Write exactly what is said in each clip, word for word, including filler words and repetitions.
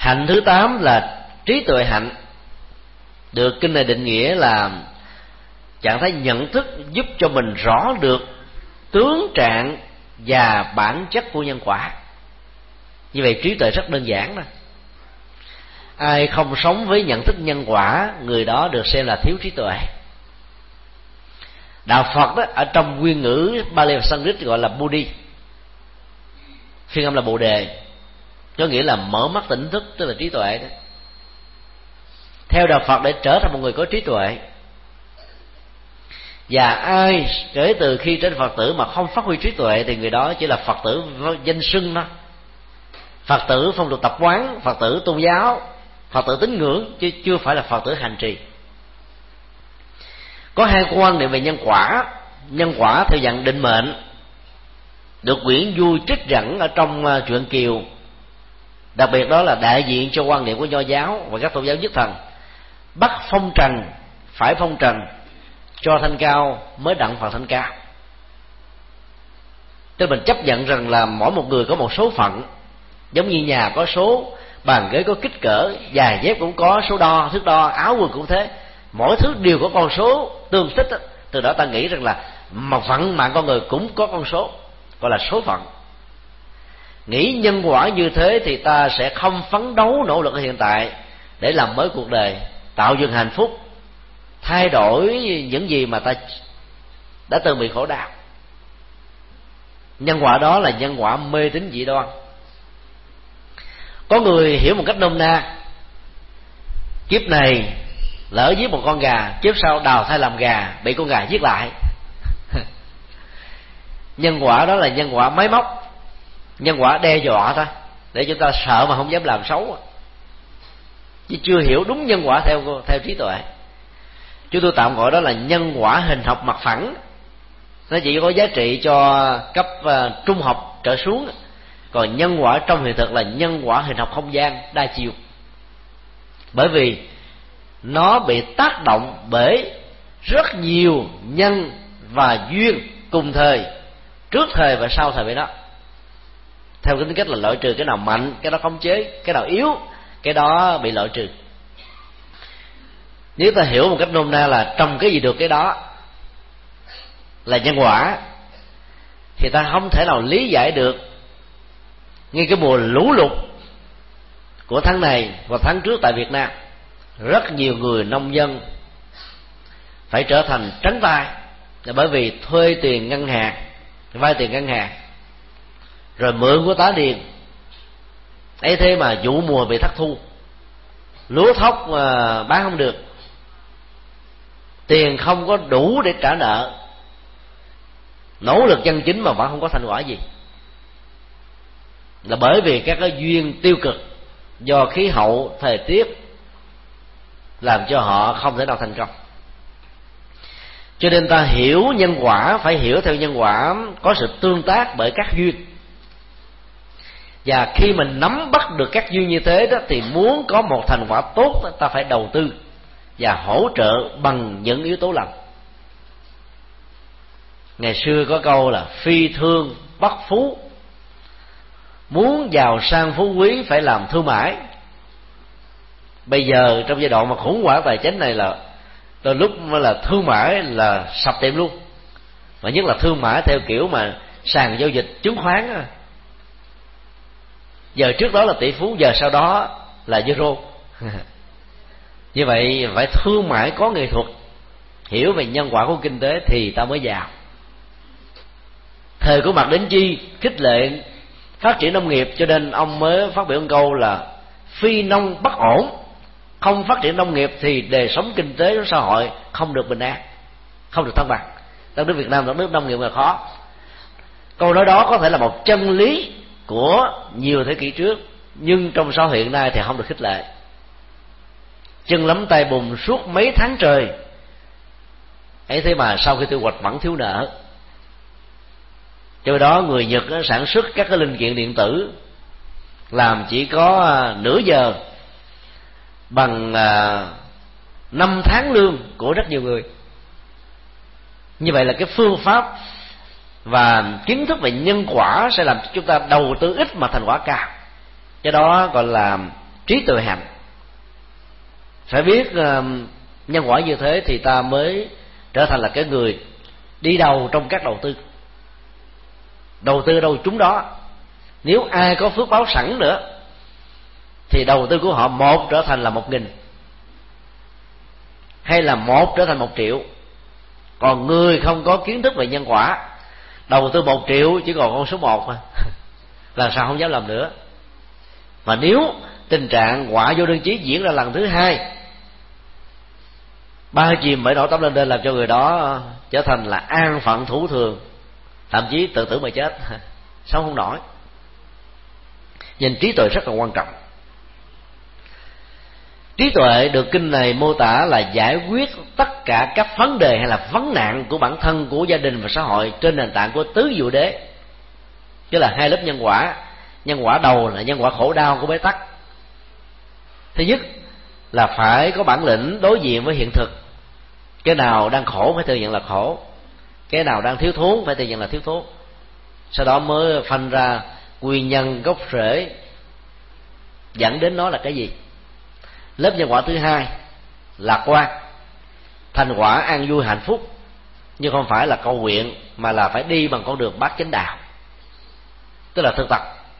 Hạnh thứ tám là trí tuệ hạnh, được kinh này định nghĩa là trạng thái nhận thức giúp cho mình rõ được tướng trạng và bản chất của nhân quả. Như vậy trí tuệ rất đơn giản đó. Ai không sống với nhận thức nhân quả, người đó được xem là thiếu trí tuệ. Đạo Phật đó, ở trong nguyên ngữ Bali và Sanskrit gọi là Buddhi, phiên âm là Bồ Đề, có nghĩa là mở mắt tỉnh thức, tức là trí tuệ đó. Theo Đạo Phật, để trở thành một người có trí tuệ, và ai kể từ khi trên Phật tử mà không phát huy trí tuệ thì người đó chỉ là Phật tử danh xưng đó, Phật tử phong tục tập quán, Phật tử tôn giáo, Phật tử tín ngưỡng, chứ chưa phải là Phật tử hành trì. Có hai quan niệm về nhân quả. Nhân quả theo dạng định mệnh, được Nguyễn Du trích dẫn ở trong uh, truyện Kiều, đặc biệt đó là đại diện cho quan niệm của Nho giáo và các tôn giáo nhất thần: bắt phong trần phải phong trần, cho thanh cao mới đặng phần thanh cao. Tức mình chấp nhận rằng là mỗi một người có một số phận, giống như nhà có số, bàn ghế có kích cỡ, giày dép cũng có số đo, thước đo, áo quần cũng thế, mỗi thứ đều có con số tương thích. Từ đó ta nghĩ rằng là mà phận mạng con người cũng có con số, gọi là số phận. Nghĩ nhân quả như thế thì ta sẽ không phấn đấu nỗ lực ở hiện tại để làm mới cuộc đời, tạo dựng hạnh phúc, thay đổi những gì mà ta đã từng bị khổ đau. Nhân quả đó là nhân quả mê tín dị đoan. Có người hiểu một cách nôm na: kiếp này lỡ giết một con gà, kiếp sau đào thai làm gà, bị con gà giết lại. Nhân quả đó là nhân quả máy móc, nhân quả đe dọa thôi, để chúng ta sợ mà không dám làm xấu, chứ chưa hiểu đúng nhân quả theo theo trí tuệ. Chúng tôi tạm gọi đó là nhân quả hình học mặt phẳng. Nó chỉ có giá trị cho cấp uh, trung học trở xuống. Còn nhân quả trong hiện thực là nhân quả hình học không gian đa chiều, bởi vì nó bị tác động bởi rất nhiều nhân và duyên cùng thời, trước thời và sau thời với nó, theo cái tính cách là loại trừ cái nào mạnh, cái đó khống chế, cái nào yếu, cái đó bị loại trừ. Nếu ta hiểu một cách nôm na là trong cái gì được cái đó là nhân quả, thì ta không thể nào lý giải được ngay cái mùa lũ lụt của tháng này và tháng trước tại Việt Nam, rất nhiều người nông dân phải trở thành trắng tay, là bởi vì thuê tiền ngân hàng, vay tiền ngân hàng, rồi mượn của tá điền ấy, thế mà vụ mùa bị thất thu, lúa thóc mà bán không được, tiền không có đủ để trả nợ, nỗ lực chân chính mà vẫn không có thành quả gì, là bởi vì các cái duyên tiêu cực do khí hậu, thời tiết làm cho họ không thể nào thành công. Cho nên ta hiểu nhân quả phải hiểu theo nhân quả có sự tương tác bởi các duyên. Và khi mình nắm bắt được các duyên như thế đó, thì muốn có một thành quả tốt, ta phải đầu tư và hỗ trợ bằng những yếu tố lành. Ngày xưa có câu là phi thương bất phú, muốn giàu sang phú quý phải làm thương mại. Bây giờ trong giai đoạn mà khủng hoảng tài chính này là đôi lúc là thương mại là sập tiệm luôn, và nhất là thương mại theo kiểu mà sàn giao dịch chứng khoán. Giờ trước đó là tỷ phú, giờ sau đó là zero. Như vậy phải thương mại có nghệ thuật, hiểu về nhân quả của kinh tế thì ta mới giàu. Thời của Mạc Đỉnh Chi khích lệ phát triển nông nghiệp, cho nên ông mới phát biểu một câu là phi nông bất ổn. Không phát triển nông nghiệp thì đời sống kinh tế xã hội không được bình an, không được thăng bằng. Đất nước Việt Nam, đất nước nông nghiệp là khó. Câu nói đó có thể là một chân lý của nhiều thế kỷ trước, nhưng trong xã hội hiện nay thì không được khích lệ. Chân lắm tay bùn suốt mấy tháng trời ấy, thế mà sau khi thu hoạch vẫn thiếu nợ. Cho đó người Nhật sản xuất các cái linh kiện điện tử làm chỉ có nửa giờ bằng năm tháng lương của rất nhiều người. Như vậy là cái phương pháp và kiến thức về nhân quả sẽ làm cho chúng ta đầu tư ít mà thành quả cao. Cái đó gọi là trí tuệ hạnh. Phải biết uh, nhân quả như thế thì ta mới trở thành là cái người đi đầu trong các đầu tư. Đầu tư đâu trúng đó. Nếu ai có phước báo sẵn nữa thì đầu tư của họ một trở thành là một nghìn, hay là một trở thành một triệu. Còn người không có kiến thức về nhân quả, đầu tư một triệu chỉ còn con số một mà làm sao không dám làm nữa. Mà nếu tình trạng quả vô đơn chí diễn ra lần thứ hai, ba chìm bởi nỗi tâm lên lên, làm cho người đó trở thành là an phận thủ thường, thậm chí tự tử mà chết, sống không nổi. Nhìn trí tuệ rất là quan trọng. Trí tuệ được kinh này mô tả là giải quyết tất cả các vấn đề hay là vấn nạn của bản thân, của gia đình và xã hội trên nền tảng của tứ diệu đế, tức là hai lớp nhân quả. Nhân quả đầu là nhân quả khổ đau của bế tắc. Thứ nhất là phải có bản lĩnh đối diện với hiện thực. Cái nào đang khổ phải thừa nhận là khổ, cái nào đang thiếu thốn phải thừa nhận là thiếu thốn. Sau đó mới phân ra nguyên nhân gốc rễ dẫn đến nó là cái gì. Lớp nhân quả thứ hai, lạc quan, thành quả an vui hạnh phúc, nhưng không phải là cầu nguyện, mà là phải đi bằng con đường bát chánh đạo, tức là thực tập.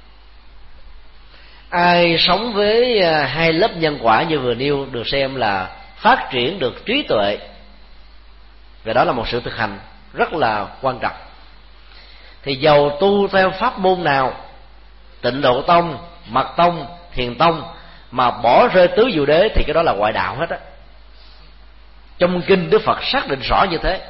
Ai sống với hai lớp nhân quả như vừa nêu được xem là phát triển được trí tuệ, và đó là một sự thực hành rất là quan trọng. Thì dầu tu theo pháp môn nào, Tịnh Độ Tông, Mật Tông, Thiền Tông, mà bỏ rơi tứ diệu đế thì cái đó là ngoại đạo hết á. Trong kinh Đức Phật xác định rõ như thế.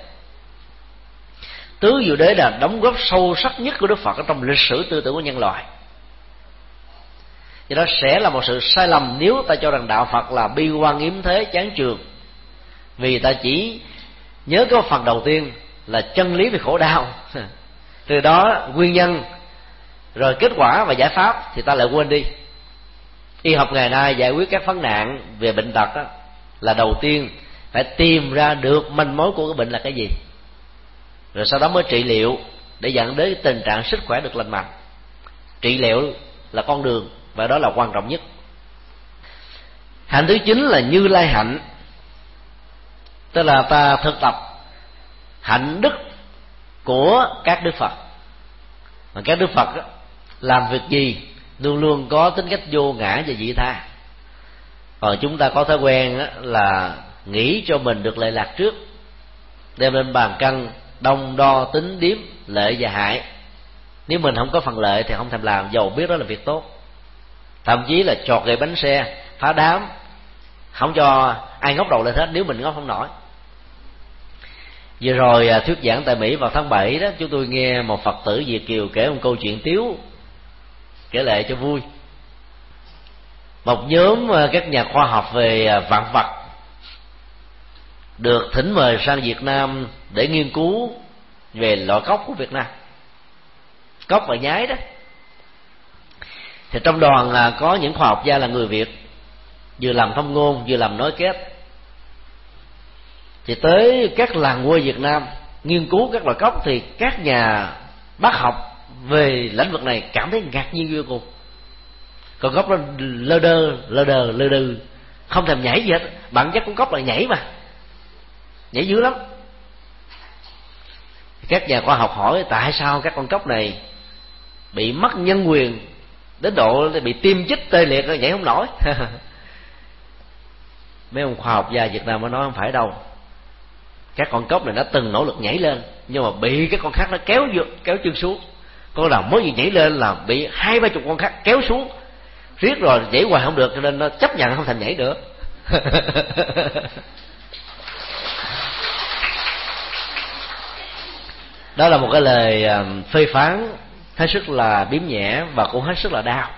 Tứ diệu đế là đóng góp sâu sắc nhất của Đức Phật ở trong lịch sử tư tưởng của nhân loại. Do đó sẽ là một sự sai lầm nếu ta cho rằng đạo Phật là bi quan yếm thế chán chường, vì ta chỉ nhớ cái phần đầu tiên là chân lý về khổ đau, từ đó nguyên nhân rồi kết quả và giải pháp thì ta lại quên đi. Y học ngày nay giải quyết các vấn nạn về bệnh tật đó, là đầu tiên phải tìm ra được manh mối của cái bệnh là cái gì, rồi sau đó mới trị liệu để dẫn đến tình trạng sức khỏe được lành mạnh. Trị liệu là con đường, và đó là quan trọng nhất. Hạnh thứ chín là Như Lai hạnh, tức là ta thực tập hạnh đức của các đức Phật. Mà các đức Phật đó, làm việc gì luôn luôn có tính cách vô ngã và vị tha. Còn chúng ta có thói quen đó là nghĩ cho mình được lệ lạc trước, đem lên bàn cân đong đo tính điếm lợi và hại. Nếu mình không có phần lợi thì không thèm làm, dầu biết đó là việc tốt. Thậm chí là chọt gậy bánh xe, phá đám, không cho ai ngóc đầu lên hết nếu mình ngóc không nổi. Vừa rồi thuyết giảng tại Mỹ vào tháng bảy đó, chúng tôi nghe một Phật tử Việt kiều kể một câu chuyện tiếu, kể lệ cho vui. Một nhóm các nhà khoa học về vạn vật được thỉnh mời sang Việt Nam để nghiên cứu về loại cốc của Việt Nam, cốc và nhái đó. Thì trong đoàn có những khoa học gia là người Việt, vừa làm thông ngôn vừa làm nối kết. Thì tới các làng quê Việt Nam nghiên cứu các loại cốc, thì các nhà bác học về lĩnh vực này cảm thấy ngạc nhiên vô cùng. Con cốc nó lơ đơ lơ đờ lơ đừ, không thèm nhảy gì hết. Bản chất của cốc là nhảy mà, nhảy dữ lắm. Các nhà khoa học hỏi tại sao các con cốc này bị mất nhân quyền đến độ bị tiêm chích tê liệt rồi nhảy không nổi. Mấy ông khoa học gia Việt Nam mới nói không phải đâu, các con cốc này nó từng nỗ lực nhảy lên, nhưng mà bị cái con khác nó kéo kéo chân xuống. Con nào mới gì nhảy lên là bị hai ba chục con khác kéo xuống, riết rồi nhảy hoài không được, cho nên nó chấp nhận không thành nhảy nữa. Đó là một cái lời phê phán hết sức là biếm nhẹ và cũng hết sức là đau.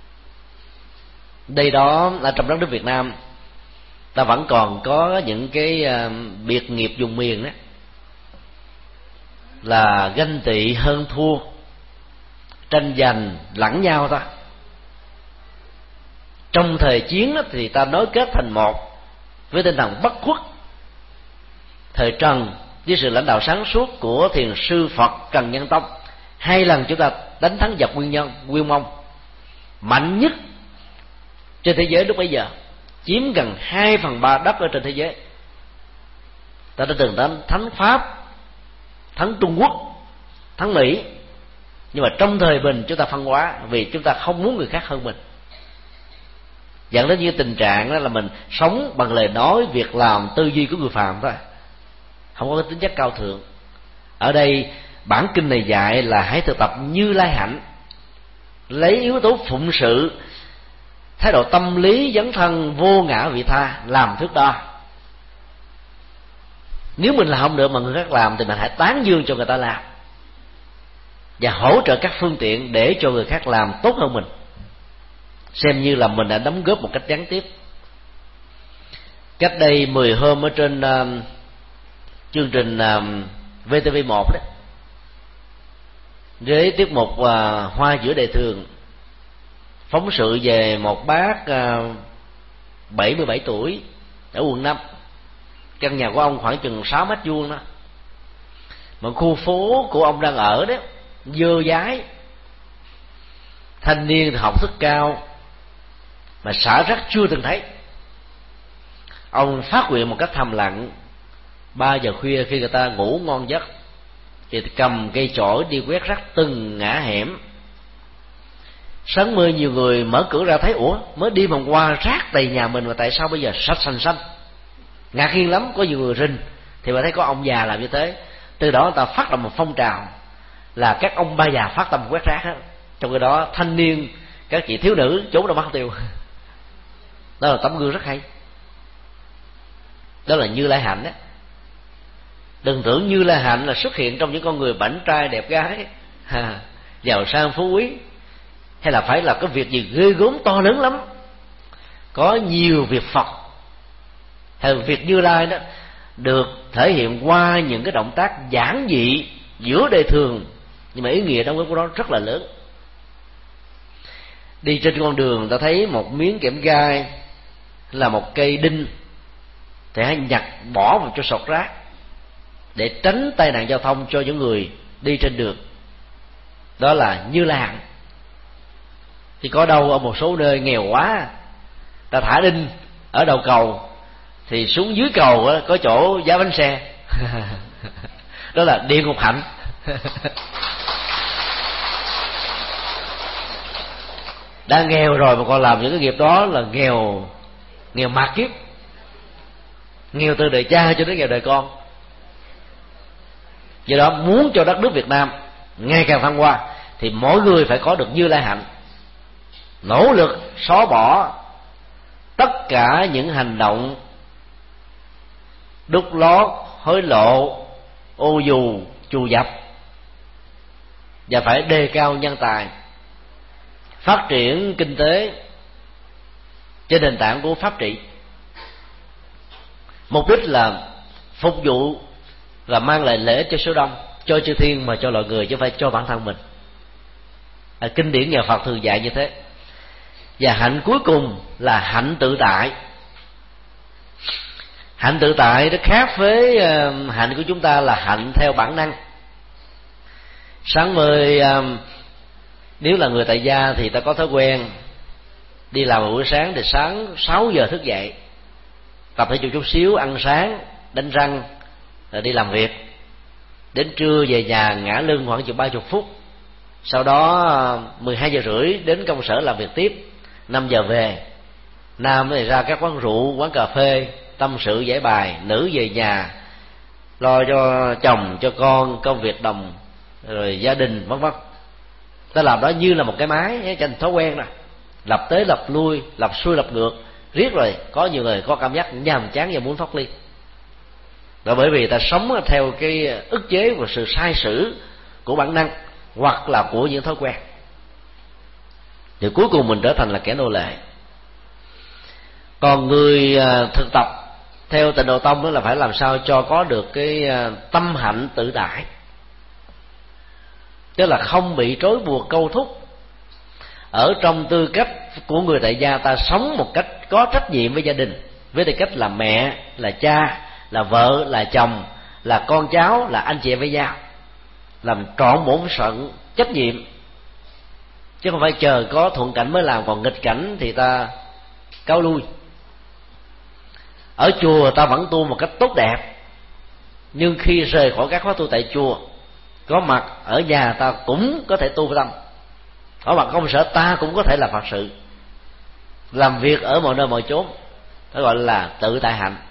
Đây đó là trong đất nước Việt Nam ta vẫn còn có những cái biệt nghiệp vùng miền đó là ganh tị hơn thua, tranh giành lẫn nhau ta. Trong thời chiến đó, thì ta nối kết thành một với tinh thần bất khuất. Thời Trần với sự lãnh đạo sáng suốt của thiền sư Phật Trần Nhân Tông, hai lần chúng ta đánh thắng giặc Nguyên Nhân, Nguyên Mông. Mạnh nhất trên thế giới lúc bấy giờ, chiếm gần hai phần ba đất ở trên thế giới. Ta đã từng đánh thắng Pháp, thắng Trung Quốc, thắng Mỹ, nhưng mà trong thời bình chúng ta phân hóa vì chúng ta không muốn người khác hơn mình, dẫn đến như tình trạng đó là mình sống bằng lời nói, việc làm, tư duy của người phàm thôi, không có tính chất cao thượng. Ở đây bản kinh này dạy là hãy thực tập Như Lai hạnh, lấy yếu tố phụng sự, thái độ tâm lý dấn thân vô ngã vị tha làm thước đo. Nếu mình làm không được mà người khác làm thì mình hãy tán dương cho người ta làm, và hỗ trợ các phương tiện để cho người khác làm tốt hơn mình, xem như là mình đã đóng góp một cách gián tiếp. Cách đây mười hôm ở trên uh, chương trình uh, vê tê vê một đó, với tiết mục uh, Hoa giữa đời thường, phóng sự về một bác uh, bảy mươi bảy tuổi ở quận năm. Căn nhà của ông khoảng chừng sáu mét vuông đó, mà khu phố của ông đang ở đó dơ dái, thanh niên thì học thức cao mà xả rác chưa từng thấy. Ông phát nguyện một cách thầm lặng, ba giờ khuya khi người ta ngủ ngon giấc thì cầm cây chổi đi quét rác từng ngã hẻm. Sáng mơ nhiều người mở cửa ra thấy, ủa mới đi vòng qua rác đầy nhà mình mà tại sao bây giờ sạch sành xanh, ngạc nhiên lắm. Có nhiều người rinh thì mà thấy có ông già làm như thế. Từ đó người ta phát động một phong trào là các ông ba già phát tâm quét rác hết. Trong cái đó thanh niên, các chị thiếu nữ trốn ra mất tiêu. Đó là tấm gương rất hay. Đó là Như Lai hạnh đó. Đừng tưởng Như Lai hạnh là xuất hiện trong những con người bảnh trai đẹp gái, à, giàu sang phú quý, hay là phải là cái việc gì ghê gớm to lớn lắm. Có nhiều việc Phật hay việc Như Lai đó được thể hiện qua những cái động tác giản dị giữa đời thường, nhưng mà ý nghĩa đóng góp của nó rất là lớn. Đi trên con đường ta thấy một miếng kẽm gai là một cây đinh thì hãy nhặt bỏ vào cho sọt rác để tránh tai nạn giao thông cho những người đi trên đường. Đó là Như Lai hạnh. Thì có đâu ở một số nơi nghèo quá, ta thả đinh ở đầu cầu thì xuống dưới cầu có chỗ giá bánh xe. Đó là địa ngục hạnh. Đã nghèo rồi mà còn làm những cái nghiệp đó là nghèo, nghèo mạt kiếp, nghèo từ đời cha cho đến nghèo đời con. Do đó muốn cho đất nước Việt Nam ngày càng thăng hoa thì mỗi người phải có được Như Lai hạnh, nỗ lực xóa bỏ tất cả những hành động đút lót, hối lộ, ô dù, trù dập, và phải đề cao nhân tài, phát triển kinh tế trên nền tảng của pháp trị. Mục đích là phục vụ và mang lại lợi ích cho số đông, cho chư thiên mà cho loài người, chứ không phải cho bản thân mình. À, kinh điển nhà Phật thường dạy như thế. Và hạnh cuối cùng là hạnh tự tại. Hạnh tự tại nó khác với uh, hạnh của chúng ta là hạnh theo bản năng. Sáng mời uh, nếu là người tại gia thì ta có thói quen đi làm buổi sáng thì sáng sáu giờ thức dậy, tập thể dục chút xíu, ăn sáng, đánh răng, rồi đi làm việc. Đến trưa về nhà ngả lưng khoảng chừng ba mươi phút. Sau đó mười hai giờ rưỡi đến công sở làm việc tiếp, năm giờ về. Nam thì ra các quán rượu, quán cà phê tâm sự giải bài, nữ về nhà lo cho chồng, cho con, công việc đồng, rồi gia đình vân vân. Ta làm đó như là một cái máy cho thành thói quen rồi, lập tới lập lui, lập xuôi lập ngược riết rồi có nhiều người có cảm giác nhàm chán và muốn thoát ly. Và bởi vì ta sống theo cái ức chế và sự sai sử của bản năng hoặc là của những thói quen, thì cuối cùng mình trở thành là kẻ nô lệ. Còn người thực tập theo Tịnh Độ Tông đó là phải làm sao cho có được cái tâm hạnh tự tại, tức là không bị trói buộc câu thúc. Ở trong tư cách của người tại gia, ta sống một cách có trách nhiệm với gia đình, với tư cách là mẹ, là cha, là vợ, là chồng, là con cháu, là anh chị em với nhau, làm trọn bổn phận trách nhiệm, chứ không phải chờ có thuận cảnh mới làm. Còn nghịch cảnh thì ta cao lui. Ở chùa ta vẫn tu một cách tốt đẹp, nhưng khi rời khỏi các khóa tu tại chùa, có mặt ở nhà ta cũng có thể tu với tâm, ở mặt công sở ta cũng có thể là Phật sự, làm việc ở mọi nơi mọi chốn, đó gọi là tự tại hạnh.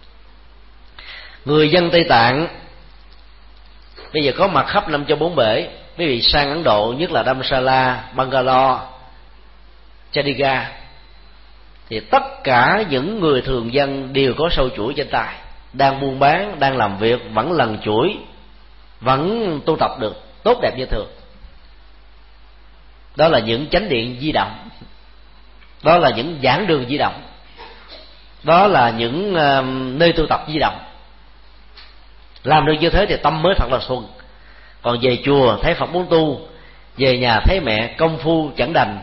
Người dân Tây Tạng bây giờ có mặt khắp năm châu bốn bể. Quý vị sang Ấn Độ, nhất là Dharamsala, Bangalore, Chandigarh, thì tất cả những người thường dân đều có sâu chuỗi trên tay, đang buôn bán, đang làm việc, vẫn lần chuỗi, vẫn tu tập được tốt đẹp như thường. Đó là những chánh điện di động, đó là những giảng đường di động, đó là những uh, nơi tu tập di động. Làm được như thế thì tâm mới thật là thuần. Còn về chùa thấy Phật muốn tu, về nhà thấy mẹ công phu chẳng đành.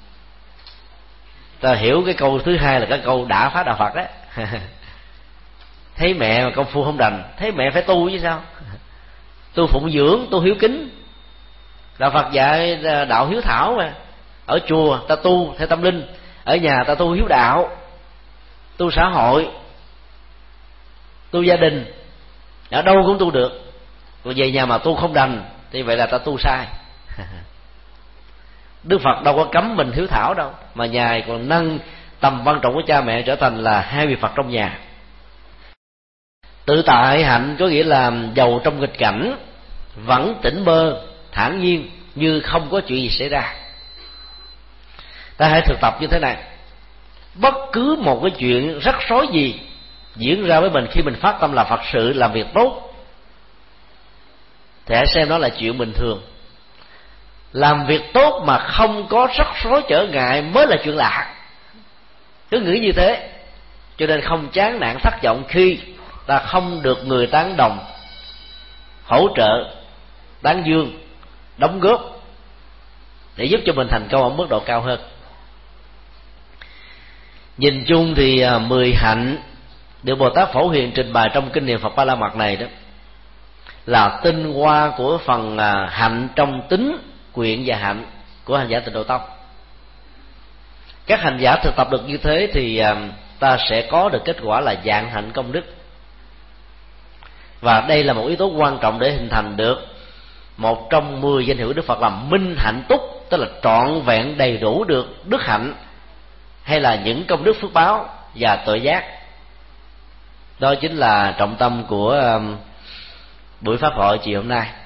Ta hiểu cái câu thứ hai là cái câu đã phá đạo Phật đấy. Thấy mẹ mà công phu không đành, thấy mẹ phải tu chứ sao. Tu phụng dưỡng, tu hiếu kính. Đạo Phật dạy đạo hiếu thảo mà. Ở chùa ta tu theo tâm linh, ở nhà ta tu hiếu đạo, tu xã hội, tu gia đình, ở đâu cũng tu được. Còn về nhà mà tu không đành thì vậy là ta tu sai. Đức Phật đâu có cấm mình hiếu thảo đâu, mà Ngài còn nâng tầm quan trọng của cha mẹ trở thành là hai vị Phật trong nhà. Tự tại hạnh có nghĩa là giàu trong nghịch cảnh vẫn tỉnh bơ thản nhiên như không có chuyện gì xảy ra. Ta hãy thực tập như thế này. Bất cứ một cái chuyện rắc rối gì diễn ra với mình khi mình phát tâm là Phật sự, làm việc tốt, thì hãy xem đó là chuyện bình thường. Làm việc tốt mà không có rắc rối trở ngại mới là chuyện lạ. Cứ nghĩ như thế, cho nên không chán nản thất vọng khi ta không được người tán đồng, hỗ trợ, tán dương, đóng góp để giúp cho mình thành công ở mức độ cao hơn. Nhìn chung thì mười hạnh được Bồ Tát Phổ Hiền trình bày trong kinh niệm Phật Ba La Mật này đó là tinh hoa của phần hạnh trong tính, quyện và hạnh của hành giả Tịnh Độ Tông. Các hành giả thực tập được như thế thì ta sẽ có được kết quả là dạng hạnh công đức. Và đây là một yếu tố quan trọng để hình thành được một trong mười danh hiệu Đức Phật là minh hạnh túc, tức là trọn vẹn đầy đủ được đức hạnh hay là những công đức phước báo và tội giác. Đó chính là trọng tâm của buổi pháp hội chiều hôm nay.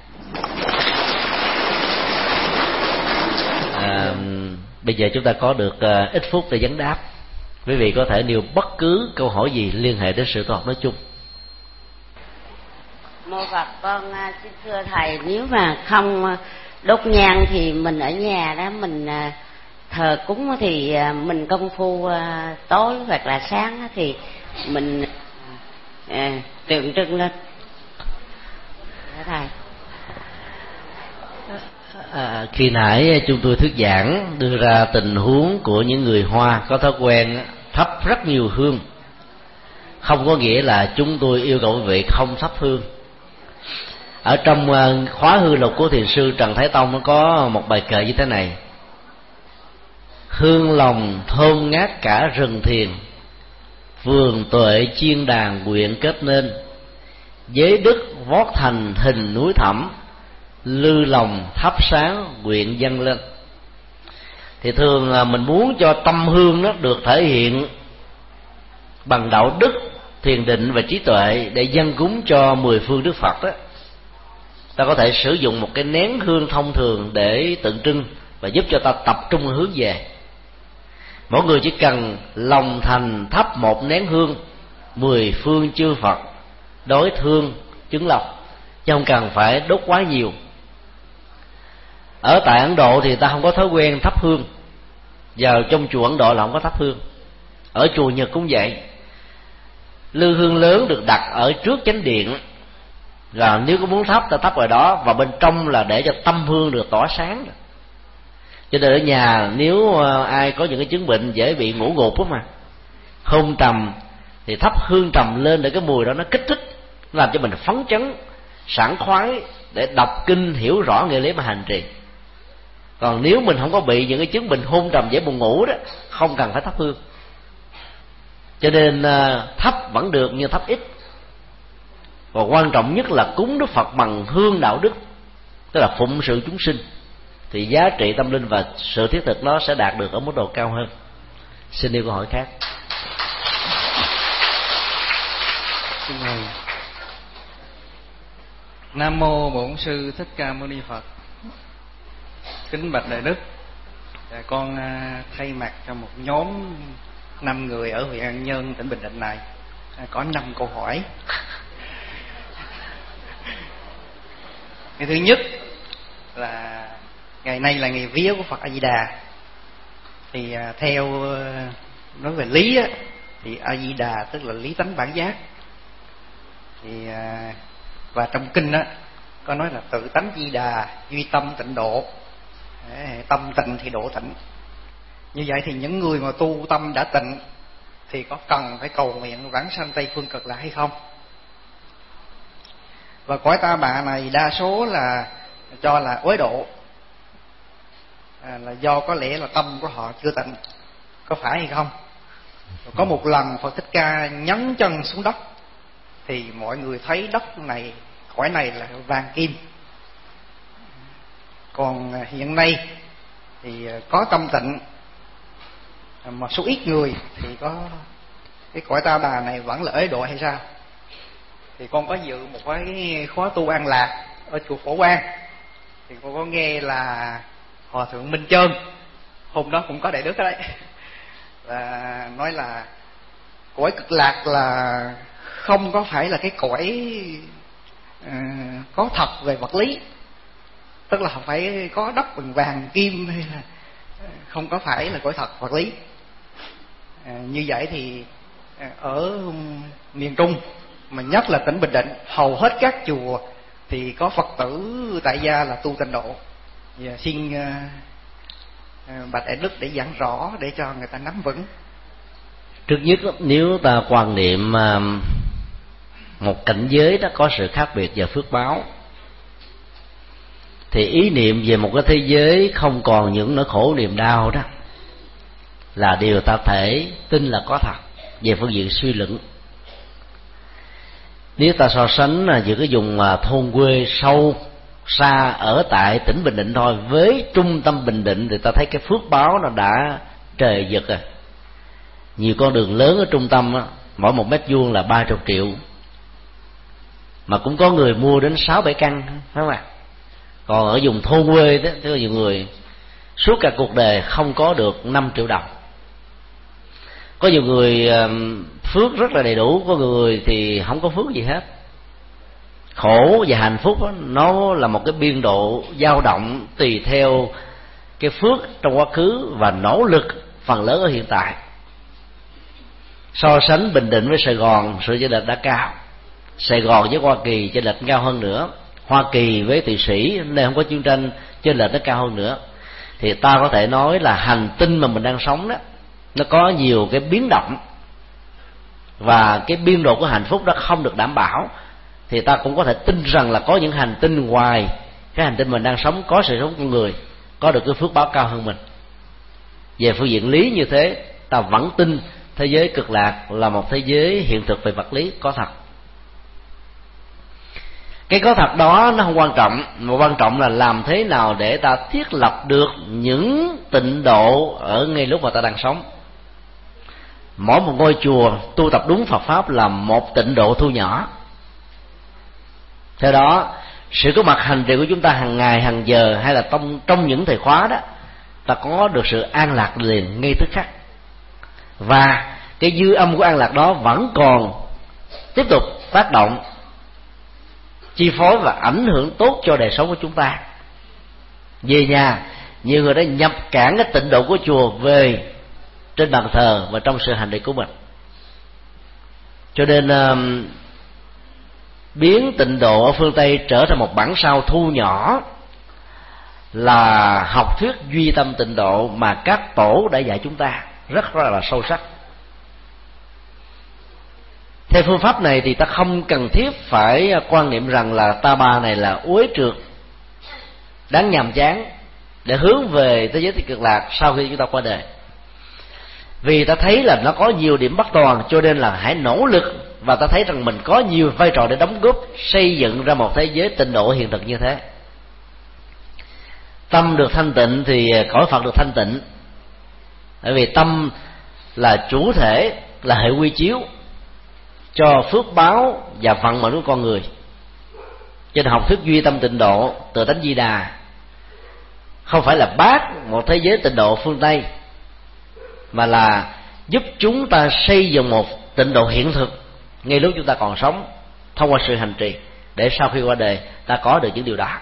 À, bây giờ chúng ta có được uh, ít phút để vấn đáp. Quý vị có thể nêu bất cứ câu hỏi gì liên hệ đến sự tu học nói chung. Mô Phật, con uh, xin thưa thầy, nếu mà không uh, đốt nhang thì mình ở nhà đó mình uh, thờ cúng thì uh, mình công phu uh, tối hoặc là sáng thì mình uh, tượng trưng lên. Thầy. À, khi nãy chúng tôi thuyết giảng đưa ra tình huống của những người Hoa có thói quen thắp rất nhiều hương, không có nghĩa là chúng tôi yêu cầu quý vị không thắp hương. Ở trong khóa hư lục của thiền sư Trần Thái Tông nó có một bài kệ như thế này: hương lòng thơm ngát cả rừng thiền, vườn tuệ chiên đàn quyện kết nên, giới đức vót thành hình núi thẳm, lư lòng thắp sáng quyện dâng lên. Thì thường mình muốn cho tâm hương nó được thể hiện bằng đạo đức, thiền định và trí tuệ để dâng cúng cho mười phương Đức Phật đó, ta có thể sử dụng một cái nén hương thông thường để tượng trưng và giúp cho ta tập trung hướng về. Mỗi người chỉ cần lòng thành thắp một nén hương, mười phương chư Phật đối thương chứng lộc, chứ không cần phải đốt quá nhiều. Ở tại Ấn Độ thì ta không có thói quen thắp hương, vào trong chùa Ấn Độ là không có thắp hương. Ở chùa Nhật cũng vậy, lư hương lớn được đặt ở trước chánh điện, và nếu có muốn thắp ta thắp ở đó, và bên trong là để cho tâm hương được tỏa sáng. Cho nên ở nhà nếu ai có những cái chứng bệnh dễ bị ngủ gục á mà hôn trầm thì thắp hương trầm lên để cái mùi đó nó kích thích, nó làm cho mình phấn chấn, sảng khoái để đọc kinh, hiểu rõ nghĩa lý mà hành trì. Còn nếu mình không có bị những cái chứng bệnh hôn trầm dễ buồn ngủ đó, không cần phải thắp hương. Cho nên thấp vẫn được nhưng thấp ít. Và quan trọng nhất là cúng Đức Phật bằng hương đạo đức, tức là phụng sự chúng sinh, thì giá trị tâm linh và sự thiết thực nó sẽ đạt được ở mức độ cao hơn. Xin yêu câu hỏi khác. Xin mời. Nam mô Bổn Sư Thích Ca Mâu Ni Phật. Kính bạch Đại Đức, con thay mặt cho một nhóm năm người ở huyện An Nhơn, tỉnh Bình Định này có năm câu hỏi. Cái thứ nhất là ngày nay là ngày vía của Phật A Di Đà, thì theo nói về lý á, thì A Di Đà tức là lý tánh bản giác, thì và trong kinh á có nói là tự tánh Di Đà, duy tâm tịnh độ, tâm tịnh thì độ tịnh. Như vậy thì những người mà tu tâm đã tịnh thì có cần phải cầu nguyện vãng sanh Tây Phương Cực Lạc hay không? Và cõi ta bà này đa số là cho là uế độ, à, là do có lẽ là tâm của họ chưa tịnh, có phải hay không? Có một lần Phật Thích Ca nhấn chân xuống đất thì mọi người thấy đất này, cõi này là vàng kim. Còn hiện nay thì có tâm tịnh mà số ít người thì có cái cõi ta bà này vẫn là ế độ hay sao? Thì con có dự một cái khóa tu an lạc ở chùa Phổ Quang, thì con có nghe là Hòa Thượng Minh Chơn, hôm đó cũng có Đại Đức ở đấy, là nói là cõi Cực Lạc là không có phải là cái cõi uh, có thật về vật lý, tức là phải có đất bằng vàng kim, hay là không có phải là cõi thật vật lý. À, như vậy thì ở miền Trung mà nhất là tỉnh Bình Định, hầu hết các chùa thì có Phật tử tại gia là tu tịnh độ. Và xin uh, uh, bạch Đại Đức để giảng rõ để cho người ta nắm vững. Trước nhất, nếu ta quan niệm uh, một cảnh giới đó có sự khác biệt về phước báo, thì ý niệm về một cái thế giới không còn những nỗi khổ niềm đau đó là điều ta thể tin là có thật về phương diện suy luận. Nếu ta so sánh giữa cái vùng thôn quê sâu xa ở tại tỉnh Bình Định thôi với trung tâm Bình Định, thì ta thấy cái phước báo nó đã trời giật rồi. Nhiều con đường lớn ở trung tâm đó, mỗi một mét vuông là ba trăm triệu, mà cũng có người mua đến sáu bảy căn, phải không ạ? Còn ở vùng thôn quê đó, tức là nhiều người suốt cả cuộc đời không có được năm triệu đồng. Có nhiều người phước rất là đầy đủ, có người thì không có phước gì hết. Khổ và hạnh phúc đó, nó là một cái biên độ dao động tùy theo cái phước trong quá khứ và nỗ lực phần lớn ở hiện tại. So sánh Bình Định với Sài Gòn, sự chênh lệch đã cao. Sài Gòn với Hoa Kỳ chênh lệch cao hơn nữa, Hoa Kỳ với Thụy Sĩ nên không có chiến tranh, chênh lệch nó cao hơn nữa. Thì ta có thể nói là hành tinh mà mình đang sống đó, nó có nhiều cái biến động, và cái biên độ của hạnh phúc đó không được đảm bảo. Thì ta cũng có thể tin rằng là có những hành tinh ngoài cái hành tinh mình đang sống có sự sống con người, có được cái phước báo cao hơn mình. Về phương diện lý như thế, ta vẫn tin thế giới Cực Lạc là một thế giới hiện thực về vật lý có thật. Cái có thật đó nó không quan trọng, mà quan trọng là làm thế nào để ta thiết lập được những tịnh độ ở ngay lúc mà ta đang sống. Mỗi một ngôi chùa tu tập đúng Phật Pháp là một tịnh độ thu nhỏ. Theo đó, sự có mặt hành trì của chúng ta hàng ngày, hàng giờ, hay là trong, trong những thời khóa đó, ta có được sự an lạc liền ngay tức khắc. Và cái dư âm của an lạc đó vẫn còn tiếp tục tác động, chi phối và ảnh hưởng tốt cho đời sống của chúng ta. Về nhà, nhiều người đã nhập cản cái tịnh độ của chùa về trên bàn thờ và trong sự hành trì của mình. Cho nên uh, biến tịnh độ ở phương Tây trở thành một bản sao thu nhỏ là học thuyết duy tâm tịnh độ mà các tổ đã dạy chúng ta rất rất là sâu sắc. Theo phương pháp này thì ta không cần thiết phải quan niệm rằng là ta bà này là uế trượt đáng nhàm chán để hướng về thế giới Cực Lạc sau khi chúng ta qua đời. Vì ta thấy là nó có nhiều điểm bất toàn, cho nên là hãy nỗ lực, và ta thấy rằng mình có nhiều vai trò để đóng góp xây dựng ra một thế giới tịnh độ hiện thực như thế. Tâm được thanh tịnh thì cõi Phật được thanh tịnh. Bởi vì tâm là chủ thể, là hệ quy chiếu cho phước báo và vận mệnh của con người. Trên học thuyết duy tâm tịnh độ từ Tánh Di Đà không phải là bác một thế giới tịnh độ phương Tây, mà là giúp chúng ta xây dựng một tịnh độ hiện thực ngay lúc chúng ta còn sống, thông qua sự hành trì, để sau khi qua đời ta có được những điều đó.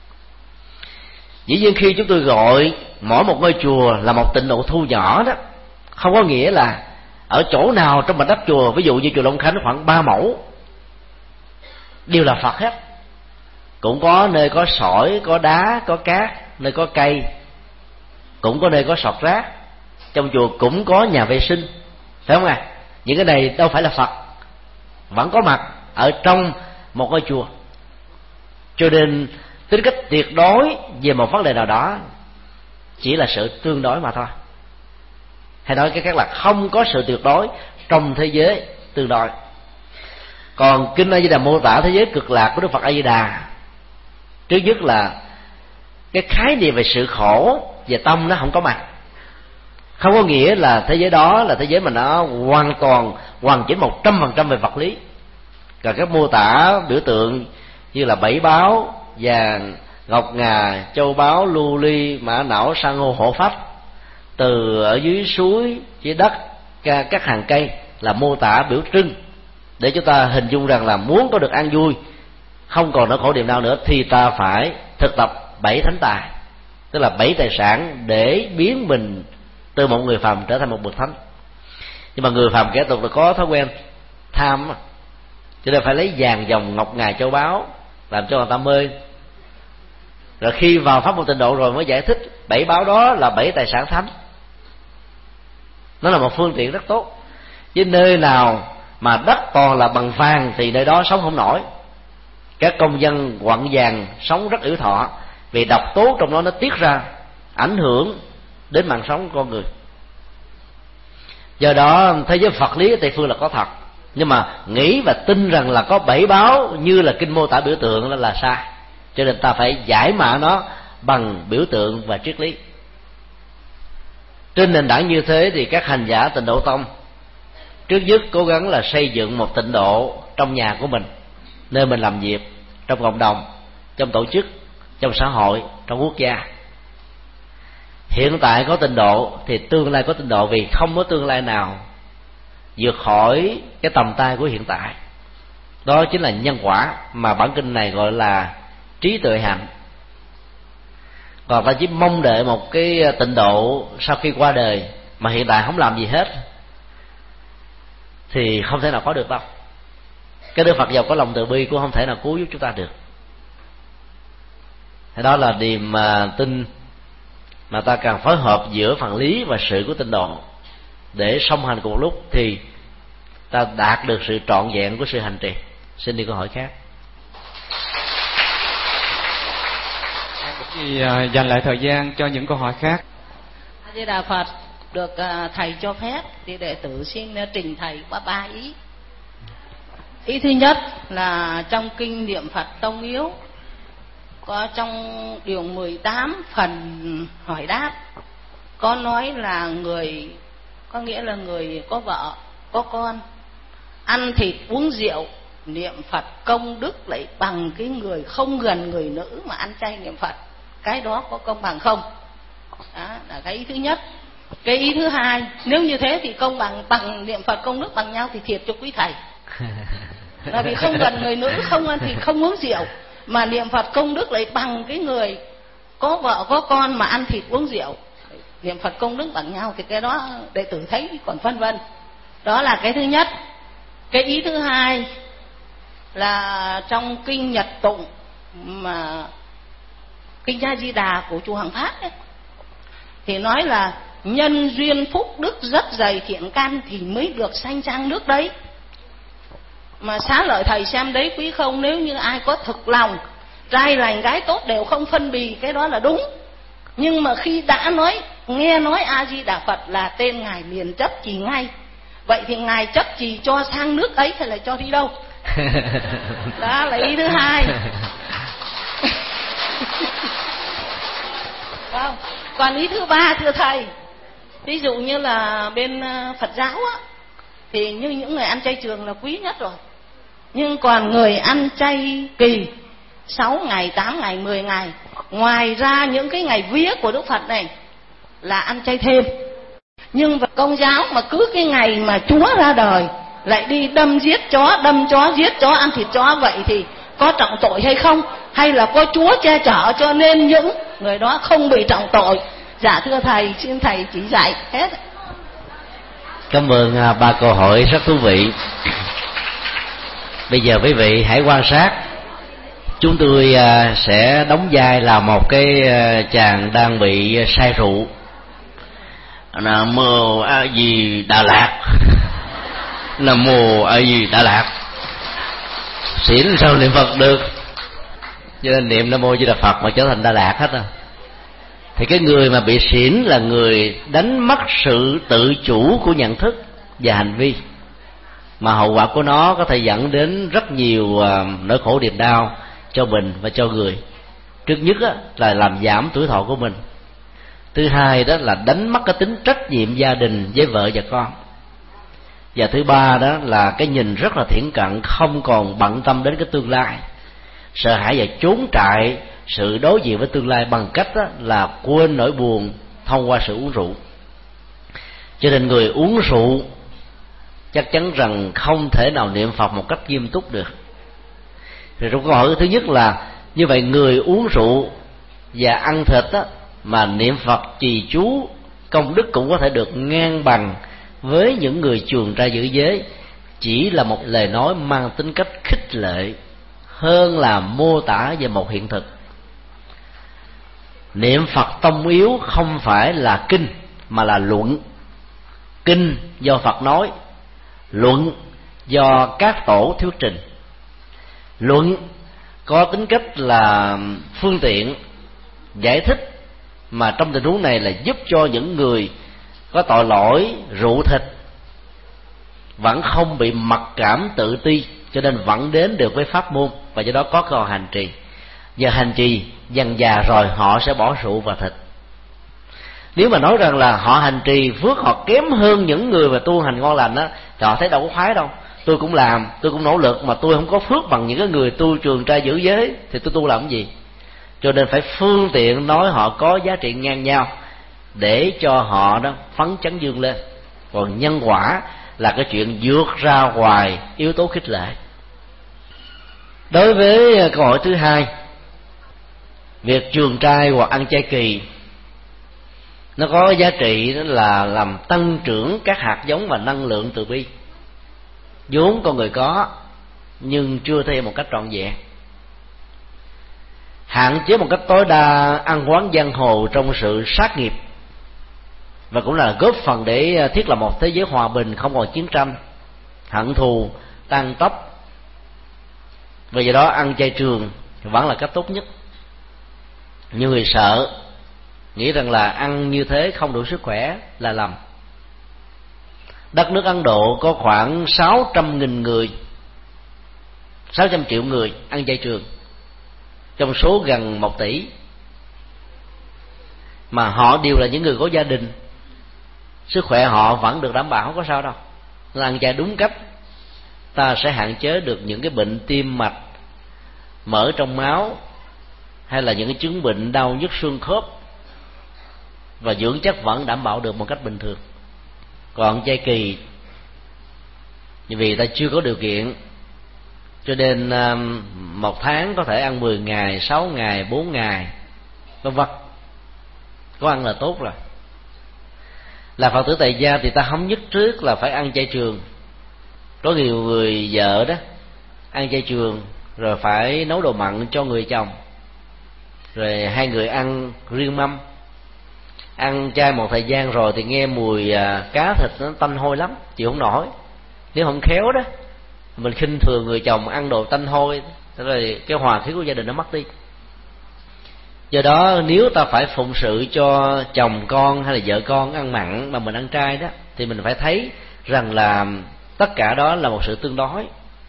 Dĩ nhiên khi chúng tôi gọi mỗi một ngôi chùa là một tịnh độ thu nhỏ đó, không có nghĩa là ở chỗ nào trong mảnh đất chùa, ví dụ như chùa Long Khánh khoảng ba mẫu đều là Phật hết. Cũng có nơi có sỏi, có đá, có cát, nơi có cây, cũng có nơi có sọt rác. Trong chùa cũng có nhà vệ sinh, phải không ạ? À? Những cái này đâu phải là Phật, vẫn có mặt ở trong một ngôi chùa. Cho nên tính cách tuyệt đối về một vấn đề nào đó chỉ là sự tương đối mà thôi. Hay nói cái khác là không có sự tuyệt đối trong thế giới tương đối. Còn Kinh A Di Đà mô tả thế giới cực lạc của Đức Phật A Di Đà, trước nhất là cái khái niệm về sự khổ về tâm nó không có mặt. Không có nghĩa là thế giới đó là thế giới mà nó hoàn toàn hoàn chỉnh một trăm phần trăm về vật lý. Còn các mô tả biểu tượng như là bảy báo, vàng, ngọc ngà, châu báu, lưu ly, mã não, san hô, hổ phách, từ ở dưới suối, dưới đất, các hàng cây, là mô tả biểu trưng để chúng ta hình dung rằng là muốn có được an vui, không còn nỗi khổ niềm đau nữa, thì ta phải thực tập bảy thánh tài, tức là bảy tài sản để biến mình từ một người phàm trở thành một bậc thánh. Nhưng mà người phàm kẻ tục là có thói quen tham, cho nên phải lấy vàng dòng ngọc ngà châu báu làm cho người ta mê. Rồi khi vào pháp môn tịnh độ rồi mới giải thích bảy báo đó là bảy tài sản thánh. Nó là một phương tiện rất tốt. Chứ nơi nào mà đất toàn là bằng vàng thì nơi đó sống không nổi. Các công dân quặng vàng sống rất yếu thọ, vì độc tố trong đó nó tiết ra ảnh hưởng đến mạng sống của con người. Do đó thế giới Phật lý ở Tây phương là có thật, nhưng mà nghĩ và tin rằng là có bảy báo như là kinh mô tả biểu tượng đó là sai. Cho nên ta phải giải mã nó bằng biểu tượng và triết lý. Trên nền tảng như thế thì các hành giả tịnh độ tông trước nhất cố gắng là xây dựng một tịnh độ trong nhà của mình, nơi mình làm việc, trong cộng đồng, trong tổ chức, trong xã hội, trong quốc gia. Hiện tại có tịnh độ thì tương lai có tịnh độ, vì không có tương lai nào vượt khỏi cái tầm tay của hiện tại. Đó chính là nhân quả mà bản kinh này gọi là trí tuệ hạnh. Còn ta chỉ mong đợi một cái tịnh độ sau khi qua đời mà hiện tại không làm gì hết thì không thể nào có được đâu. Cái Đức Phật giàu có lòng từ bi cũng không thể nào cứu giúp chúng ta được. Thế đó là niềm tin mà ta cần phối hợp giữa phần lý và sự của tịnh độ để song hành cùng một lúc, thì ta đạt được sự trọn vẹn của sự hành trì. Xin đi câu hỏi khác. Thì uh, dành lại thời gian cho những câu hỏi khác. A Di Đà Phật, được uh, thầy cho phép thì đệ tử xin uh, trình thầy qua ba ý. Ý thứ nhất là trong kinh niệm Phật tông yếu có trong điều mười tám phần hỏi đáp có nói là người, có nghĩa là người có vợ có con ăn thịt uống rượu niệm Phật công đức lại bằng cái người không gần người nữ mà ăn chay niệm Phật, cái đó có công bằng không? Đó là cái ý thứ nhất. Cái ý thứ hai, nếu như thế thì công bằng bằng niệm Phật công đức bằng nhau thì thiệt cho quý thầy. Là vì không gần người nữ, không ăn thịt, không uống rượu, mà niệm Phật công đức lại bằng cái người có vợ có con mà ăn thịt uống rượu, niệm Phật công đức bằng nhau, thì cái đó đệ tử thấy còn phân vân. Đó là cái thứ nhất. Cái ý thứ hai là trong kinh Nhật Tụng mà kinh A Di Đà của chùa Hằng Phát ấy, thì nói là nhân duyên phúc đức rất dày thiện căn thì mới được sanh sang nước đấy. Mà xá lợi thầy xem đấy quý không, nếu như ai có thực lòng trai lành gái tốt đều không phân bì, cái đó là đúng. Nhưng mà khi đã nói nghe nói A Di Đà Phật là tên ngài liền chấp trì ngay. Vậy thì ngài chấp trì cho sang nước ấy hay là cho đi đâu? Đó là ý thứ hai. Không. Còn ý thứ ba thưa thầy, ví dụ như là bên Phật giáo á, thì như những người ăn chay trường là quý nhất rồi. Nhưng còn người ăn chay kỳ sáu ngày, tám ngày, mười ngày, ngoài ra những cái ngày vía của Đức Phật này là ăn chay thêm. Nhưng vào Công giáo mà cứ cái ngày mà Chúa ra đời lại đi đâm giết chó, đâm chó, giết chó, ăn thịt chó, vậy thì có trọng tội hay không? Hay là có Chúa che chở cho nên những người đó không bị trọng tội? Dạ thưa thầy, xin thầy chỉ dạy hết. Cảm ơn ba câu hỏi rất thú vị. Bây giờ quý vị hãy quan sát. Chúng tôi sẽ đóng vai là một cái chàng đang bị say rượu. Nam mô A Di Đà Lạt, Nam mô A Di Đà Lạt. Xỉn sao niệm Phật được? Cho nên niệm Nam mô A Di Đà Phật mà trở thành Đà Lạt hết à. Thì cái người mà bị xỉn là người đánh mất sự tự chủ của nhận thức và hành vi, mà hậu quả của nó có thể dẫn đến rất nhiều nỗi khổ niềm đau cho mình và cho người. Trước nhất á, là làm giảm tuổi thọ của mình. Thứ hai đó là đánh mất cái tính trách nhiệm gia đình với vợ và con. Và thứ ba đó là cái nhìn rất là thiển cận, không còn bận tâm đến cái tương lai, sợ hãi và trốn trại sự đối diện với tương lai bằng cách đó là quên nỗi buồn thông qua sự uống rượu. Cho nên người uống rượu chắc chắn rằng không thể nào niệm Phật một cách nghiêm túc được. Thì trong câu hỏi thứ nhất là như vậy người uống rượu và ăn thịt đó, mà niệm Phật trì chú công đức cũng có thể được ngang bằng với những người chuồng trai giữ giới, chỉ là một lời nói mang tính cách khích lệ hơn là mô tả về một hiện thực. Niệm Phật tông yếu không phải là kinh mà là luận. Kinh do Phật nói, luận do các tổ thuyết trình. Luận có tính cách là phương tiện giải thích, mà trong tình huống này là giúp cho những người có tội lỗi rượu thịt vẫn không bị mặc cảm tự ti, cho nên vẫn đến được với pháp môn, và do đó có cơ hội hành trì. Giờ hành trì dần già rồi họ sẽ bỏ rượu và thịt. Nếu mà nói rằng là họ hành trì phước họ kém hơn những người mà tu hành ngon lành á, thì họ thấy đâu có khoái đâu. Tôi cũng làm, tôi cũng nỗ lực, mà tôi không có phước bằng những cái người tu trường trai giữ giới, thì tôi tu làm cái gì? Cho nên phải phương tiện nói họ có giá trị ngang nhau để cho họ đó phấn chấn dương lên. Còn nhân quả là cái chuyện vượt ra ngoài yếu tố khích lệ. Đối với câu hỏi thứ hai, việc trường trai hoặc ăn chay kỳ nó có giá trị đó là làm tăng trưởng các hạt giống và năng lượng từ bi vốn con người có, nhưng chưa thể một cách trọn vẹn. Hạn chế một cách tối đa ăn quán giang hồ trong sự sát nghiệp, và cũng là góp phần để thiết lập một thế giới hòa bình, không còn chiến tranh, hận thù, tan tóc. Vì vậy đó ăn chay trường vẫn là cách tốt nhất. Nhiều người sợ, nghĩ rằng là ăn như thế không đủ sức khỏe là lầm. Đất nước Ấn Độ có khoảng sáu trăm nghìn người, sáu trăm triệu người ăn chay trường, trong số gần một tỷ, mà họ đều là những người có gia đình, sức khỏe họ vẫn được đảm bảo, không có sao đâu. Ăn chay đúng cách, ta sẽ hạn chế được những cái bệnh tim mạch, mỡ trong máu, hay là những cái chứng bệnh đau nhức xương khớp, và dưỡng chất vẫn đảm bảo được một cách bình thường. Còn chay kỳ vì ta chưa có điều kiện, cho nên một tháng có thể ăn mười ngày, sáu ngày, bốn ngày, vân vân. Có ăn là tốt rồi. Là Phật tử tại gia thì ta không nhất trước là phải ăn chay trường. Có nhiều người vợ đó ăn chay trường rồi phải nấu đồ mặn cho người chồng, rồi hai người ăn riêng mâm. Ăn chay một thời gian rồi thì nghe mùi cá thịt nó tanh hôi lắm, chịu không nổi. Nếu không khéo đó, mình khinh thường người chồng ăn đồ tanh hôi, rồi cái hòa khí của gia đình nó mất đi. Do đó nếu ta phải phụng sự cho chồng con hay là vợ con ăn mặn mà mình ăn chay đó, thì mình phải thấy rằng là tất cả đó là một sự tương đối.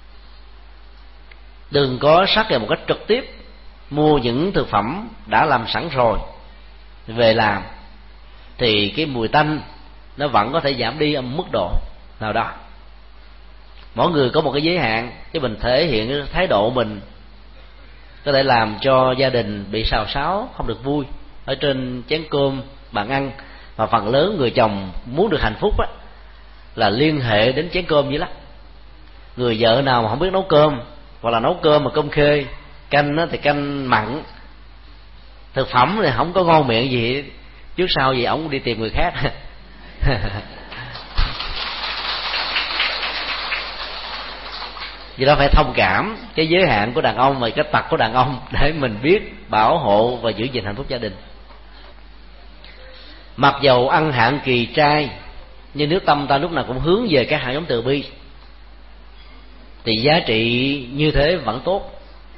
Đừng có sát vào một cách trực tiếp mua những thực phẩm đã làm sẵn rồi về làm, thì cái mùi tanh nó vẫn có thể giảm đi ở một mức độ nào đó. Mỗi người có một cái giới hạn, chứ mình thể hiện cái thái độ mình có thể làm cho gia đình bị xào xáo, không được vui ở trên chén cơm bạn ăn. Mà phần lớn người chồng muốn được hạnh phúc á, là liên hệ đến chén cơm dữ lắm. Người vợ nào mà không biết nấu cơm, hoặc là nấu cơm mà cơm khê, canh thì canh mặn, thực phẩm thì không có ngon miệng gì, trước sau gì ổng đi tìm người khác. Vì đó phải thông cảm cái giới hạn của đàn ông và cái tật của đàn ông để mình biết bảo hộ và giữ gìn hạnh phúc gia đình. Mặc dầu ăn hạn kỳ trai, nhưng nếu tâm ta lúc nào cũng hướng về các hạt giống từ bi, thì giá trị như thế vẫn tốt.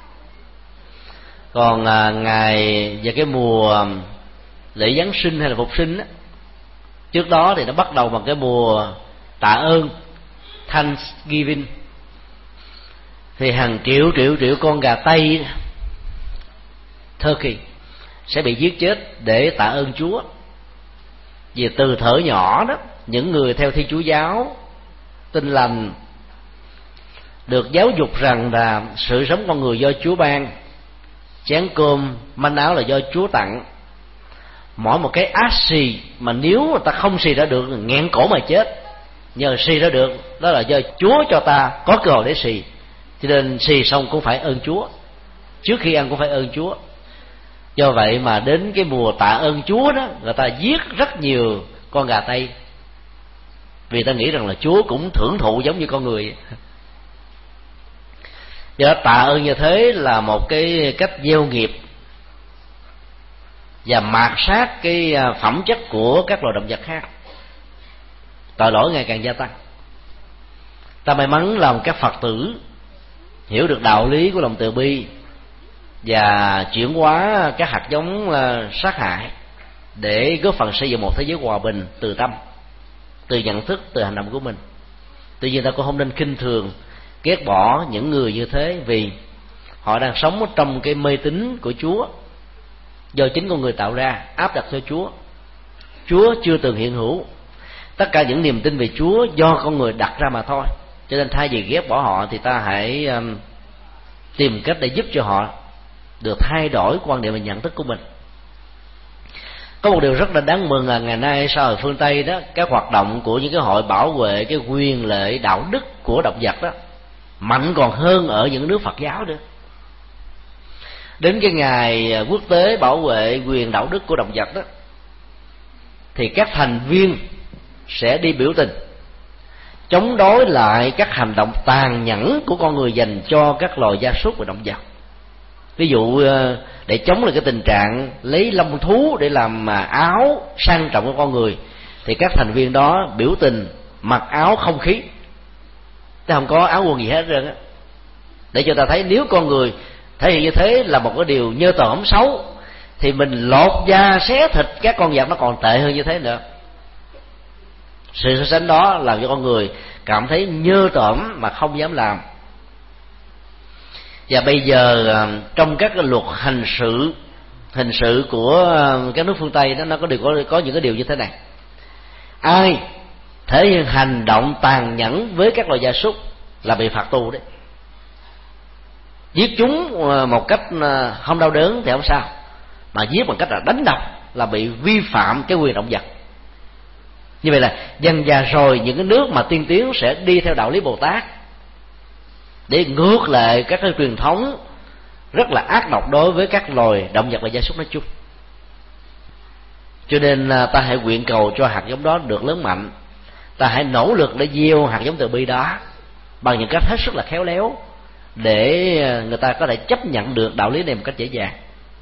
Còn à, ngày về cái mùa lễ Giáng sinh hay là Phục sinh á, trước đó thì nó bắt đầu bằng cái mùa tạ ơn, Thanksgiving, thì hàng triệu triệu triệu con gà Tây, turkey, sẽ bị giết chết để tạ ơn Chúa. Vì từ thuở nhỏ đó, những người theo Thiên Chúa giáo Tin Lành được giáo dục rằng là sự sống con người do Chúa ban, chén cơm manh áo là do Chúa tặng. Mỗi một cái ác xì mà nếu người ta không xì ra được, nghẹn cổ mà chết. Nhờ xì ra được, đó là do Chúa cho ta có cơ hội để xì. Cho nên xì xong cũng phải ơn Chúa, trước khi ăn cũng phải ơn Chúa. Do vậy mà đến cái mùa tạ ơn Chúa đó, người ta giết rất nhiều con gà Tây, vì ta nghĩ rằng là Chúa cũng thưởng thụ giống như con người. Do đó tạ ơn như thế là một cái cách gieo nghiệp và mạt sát cái phẩm chất của các loài động vật khác. Tội lỗi ngày càng gia tăng. Ta may mắn làm các Phật tử hiểu được đạo lý của lòng từ bi và chuyển hóa các hạt giống sát hại để góp phần xây dựng một thế giới hòa bình từ tâm, từ nhận thức, từ hành động của mình. Tuy nhiên ta cũng không nên khinh thường, ghét bỏ những người như thế, vì họ đang sống trong cái mê tín của Chúa do chính con người tạo ra, áp đặt cho Chúa. Chúa chưa từng hiện hữu. Tất cả những niềm tin về Chúa do con người đặt ra mà thôi. Cho nên thay vì ghét bỏ họ thì ta hãy um, tìm cách để giúp cho họ được thay đổi quan điểm và nhận thức của mình. Có một điều rất là đáng mừng là ngày nay xã hội phương Tây đó, các hoạt động của những cái hội bảo vệ cái quyền lợi đạo đức của động vật đó mạnh còn hơn ở những nước Phật giáo nữa. Đến cái ngày quốc tế bảo vệ quyền đạo đức của động vật đó, thì các thành viên sẽ đi biểu tình chống đối lại các hành động tàn nhẫn của con người dành cho các loài gia súc và động vật. Ví dụ để chống lại cái tình trạng lấy lông thú để làm áo sang trọng của con người, thì các thành viên đó biểu tình mặc áo không khí, chứ không có áo quần gì hết trơn á, để cho ta thấy nếu con người thể hiện như thế là một cái điều nhơ tởm xấu, thì mình lột da xé thịt các con vật nó còn tệ hơn như thế nữa. Sự so sánh đó làm cho con người cảm thấy nhơ tởm mà không dám làm. Và bây giờ trong các cái luật hành sự hình sự của các nước phương Tây đó, nó có điều có, có những cái điều như thế này: ai thể hiện hành động tàn nhẫn với các loài gia súc là bị phạt tù đấy. Giết chúng một cách không đau đớn thì không sao, mà giết bằng cách là đánh đập là bị vi phạm cái quyền động vật. Như vậy là dần dà rồi những cái nước mà tiên tiến sẽ đi theo đạo lý Bồ Tát để ngược lại các cái truyền thống rất là ác độc đối với các loài động vật và gia súc nói chung. Cho nên ta hãy nguyện cầu cho hạt giống đó được lớn mạnh. Ta hãy nỗ lực để gieo hạt giống từ bi đó bằng những cách hết sức là khéo léo, để người ta có thể chấp nhận được đạo lý này một cách dễ dàng.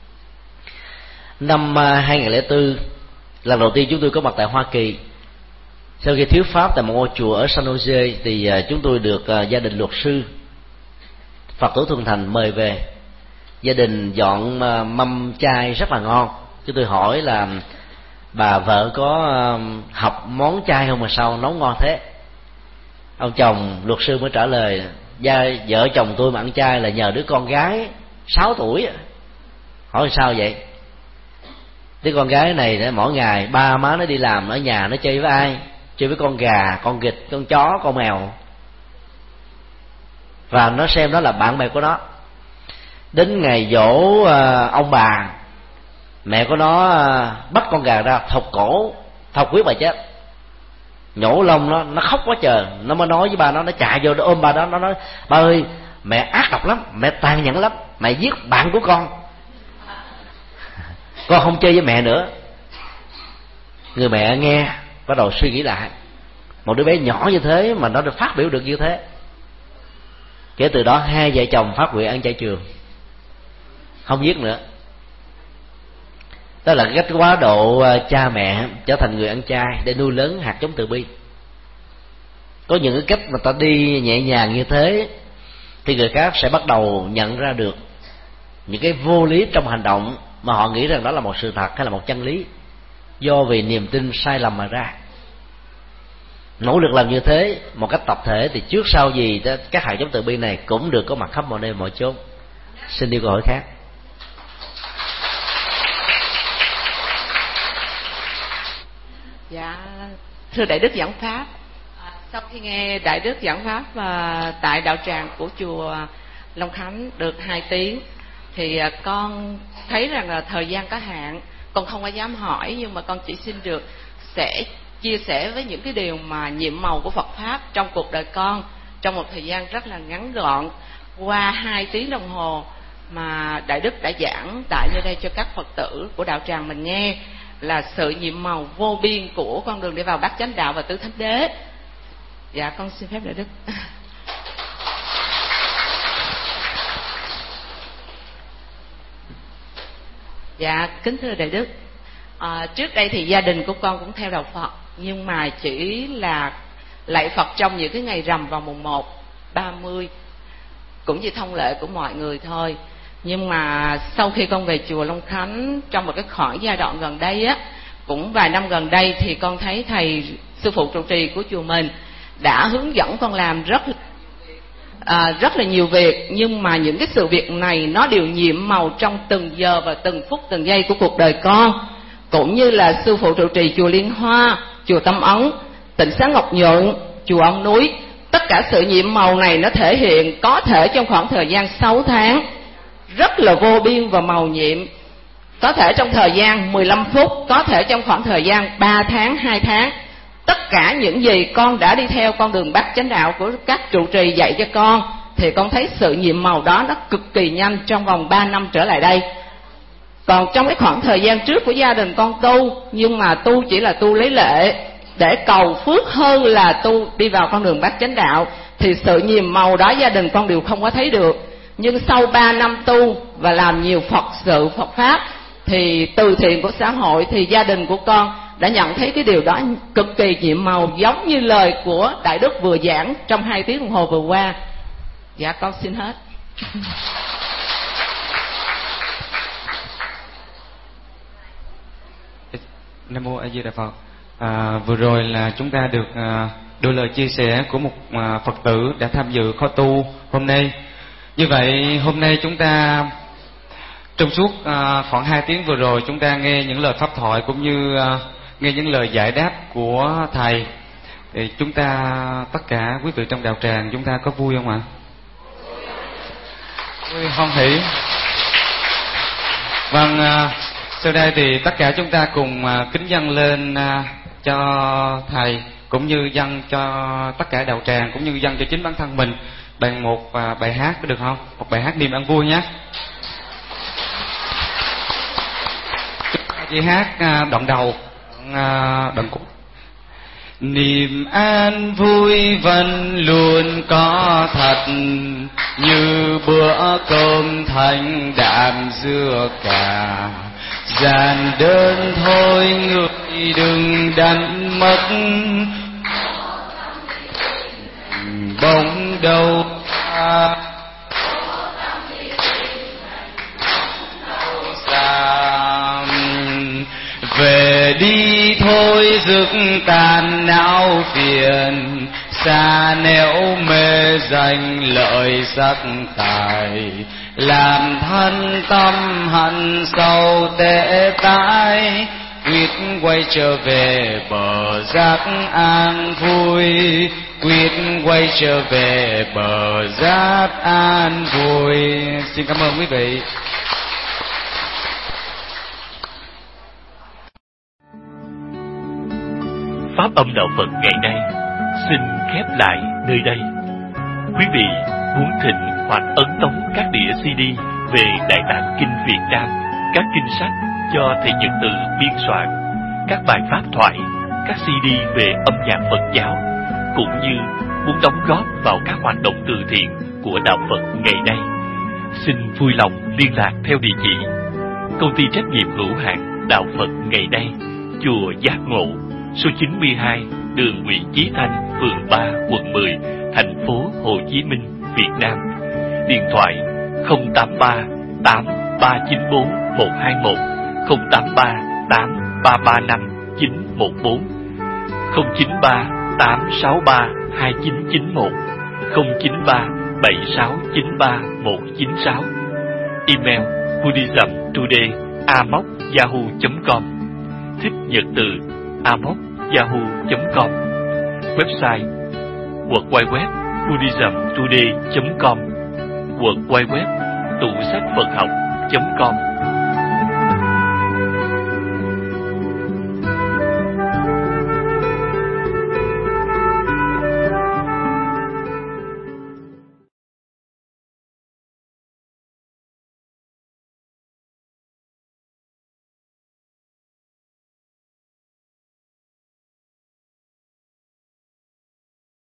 Năm hai nghìn lẻ bốn, lần đầu tiên chúng tôi có mặt tại Hoa Kỳ. Sau khi thuyết pháp tại một ngôi chùa ở San Jose, thì chúng tôi được gia đình luật sư Phật tử Thuần Thành mời về gia đình dọn mâm chay rất là ngon. Chứ tôi hỏi là bà vợ có học món chay không mà sao nấu ngon thế? Ông chồng luật sư mới trả lời: gia vợ chồng tôi mà ăn chay là nhờ đứa con gái sáu tuổi. Hỏi sao vậy? Đứa con gái này mỗi ngày ba má nó đi làm, ở nhà nó chơi với ai? Chơi với con gà, con vịt, con chó, con mèo, và nó xem đó là bạn bè của nó. Đến ngày dỗ ông bà, mẹ của nó bắt con gà ra thọc cổ, thọc huyết bà chết, nhổ lông nó, nó khóc quá trời. Nó mới nói với ba nó, nó chạy vô nó ôm ba đó, nó nói: ba ơi, mẹ ác độc lắm, mẹ tàn nhẫn lắm, mẹ giết bạn của con, con không chơi với mẹ nữa. Người mẹ nghe bắt đầu suy nghĩ lại, một đứa bé nhỏ như thế mà nó được phát biểu được như thế. Kể từ đó hai vợ chồng phát nguyện ăn chay trường, không giết nữa. Đó là cách quá độ cha mẹ trở thành người ăn chay để nuôi lớn hạt giống từ bi. Có những cái cách mà ta đi nhẹ nhàng như thế thì người khác sẽ bắt đầu nhận ra được những cái vô lý trong hành động mà họ nghĩ rằng đó là một sự thật hay là một chân lý, do vì niềm tin sai lầm mà ra. Nỗ lực làm như thế một cách tập thể thì trước sau gì đó, các hạt giống từ bi này cũng được có mặt khắp mọi nơi mọi chốn. Xin đi câu hỏi khác. Dạ, thưa Đại Đức giảng pháp, à, sau khi nghe Đại Đức giảng pháp và tại đạo tràng của chùa Long Khánh được hai tiếng thì à, con thấy rằng là thời gian có hạn, con không có dám hỏi, nhưng mà con chỉ xin được sẽ chia sẻ với những cái điều mà nhiệm màu của Phật pháp trong cuộc đời con trong một thời gian rất là ngắn gọn. Qua hai tiếng đồng hồ mà Đại Đức đã giảng tại nơi đây cho các Phật tử của đạo tràng mình nghe là sự nhiệm màu vô biên của con đường để vào bát chánh đạo và tứ thánh đế. Dạ, con xin phép Đại Đức. Dạ, kính thưa Đại Đức, à, trước đây thì gia đình của con cũng theo đạo Phật, nhưng mà chỉ là lạy Phật trong những cái ngày rằm vào mùng một, ba mươi, cũng như thông lệ của mọi người thôi. Nhưng mà sau khi con về chùa Long Khánh trong một cái khoảng giai đoạn gần đây á, cũng vài năm gần đây, thì con thấy thầy sư phụ trụ trì của chùa mình đã hướng dẫn con làm rất à, rất là nhiều việc, nhưng mà những cái sự việc này nó đều nhiệm màu trong từng giờ và từng phút từng giây của cuộc đời con. Cũng như là sư phụ trụ trì chùa Liên Hoa, chùa Tâm Ấn, Tịnh Xá Ngọc Nhuận, chùa Ông Núi, tất cả sự nhiệm màu này nó thể hiện có thể trong khoảng thời gian sáu tháng rất là vô biên và màu nhiệm, có thể trong thời gian mười lăm phút, có thể trong khoảng thời gian ba tháng, hai tháng. Tất cả những gì con đã đi theo con đường bát chánh đạo của các trụ trì dạy cho con, thì con thấy sự nhiệm màu đó nó cực kỳ nhanh trong vòng ba năm trở lại đây. Còn trong cái khoảng thời gian trước của gia đình con tu, nhưng mà tu chỉ là tu lấy lệ để cầu phước hơn là tu đi vào con đường bát chánh đạo, thì sự nhiệm màu đó gia đình con đều không có thấy được. Nhưng sau ba năm tu và làm nhiều Phật sự Phật pháp thì từ thiện của xã hội, thì gia đình của con đã nhận thấy cái điều đó cực kỳ nhiệm màu, giống như lời của Đại Đức vừa giảng trong hai tiếng đồng hồ vừa qua. Dạ, con xin hết. Nam mô A Di Đà Phật. À, vừa rồi là chúng ta được à, đôi lời chia sẻ của một à, Phật tử đã tham dự khóa tu hôm nay. Như vậy hôm nay chúng ta trong suốt à, khoảng hai tiếng vừa rồi chúng ta nghe những lời pháp thoại cũng như à, nghe những lời giải đáp của thầy. Thì chúng ta tất cả quý vị trong đạo tràng chúng ta có vui không ạ? Vui, hoan hỷ. Vâng, à, sau đây thì tất cả chúng ta cùng à, kính dâng lên à, cho thầy, cũng như dâng cho tất cả đạo tràng, cũng như dâng cho chính bản thân mình bằng một à, bài hát, có được không? Một bài hát niềm an vui nhé. Chúng ta chỉ hát à, đoạn đầu, à, đoạn cuối. Niềm an vui vẫn luôn có thật, như bữa cơm thanh đạm dưa cà. Giản đơn thôi người đừng đánh mất, bóng đâu xa vui rực tàn não phiền, xa nẻo mê danh lợi sắc tài, làm thân tâm hận sâu tệ tái, quyết quay trở về bờ giác an vui, quyết quay trở về bờ giác an vui. Xin cảm ơn quý vị. Pháp âm đạo Phật ngày nay xin khép lại nơi đây. Quý vị muốn thỉnh hoặc ấn tống các đĩa xê đê về Đại Tạng Kinh Việt Nam, các kinh sách do thầy Nhật Từ biên soạn, các bài pháp thoại, các xê đê về âm nhạc Phật giáo, cũng như muốn đóng góp vào các hoạt động từ thiện của đạo Phật ngày nay, xin vui lòng liên lạc theo địa chỉ Công ty trách nhiệm hữu hạn Đạo Phật ngày nay, chùa Giác Ngộ, số chín mươi hai đường Nguyễn Chí Thanh, phường ba, quận mười, thành phố Hồ Chí Minh, Việt Nam. Điện thoại không tám ba tám ba chín bốn một hai một, không tám ba tám ba ba năm chín một bốn, không chín ba tám sáu ba hai chín chín một, không chín ba bảy sáu chín ba một chín sáu. Email buddhismtoday a m o c yahoo chấm com, thích nhật từ a m o c yahoo chấm com. Website w w w buddhismtoday chấm com, w w w tủ sách Phật học chấm com.